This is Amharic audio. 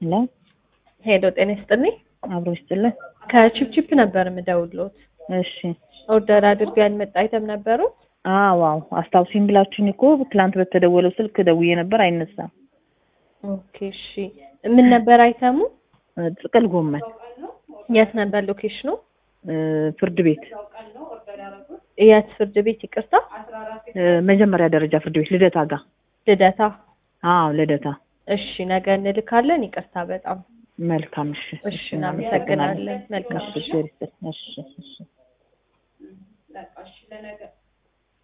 ሄሎ ሄሎ ጤና ይስጥልኝ። አብሮ ይስጥልኝ። ከቺፕቺፕ ነበር የምደውልዎት። እሺ ኦርደር አድርገው ያልመጣ አይተም ነበሩ? ዋው አስታውሲኝ ብላችሁኝ እኮ ትላንት በተደወለው ስልክ ደውዬ ነበር አይነሳም። ኦኬ እሺ። ምን ነበር አይተሙ? ጥቅል ጎመን። የት ነበር ሎኬሽኑ? ፍርድ ቤት። የት ፍርድ ቤት ይቅርታ? መጀመሪያ ደረጃ ፍርድ ቤት ልደታ ጋር። ልደታ? ልደታ። እሺ ነገ እንልካለን። ይቅርታ በጣም መልካም። እሺ እሺ እናመሰግናለን። መልካም እሺ እሺ።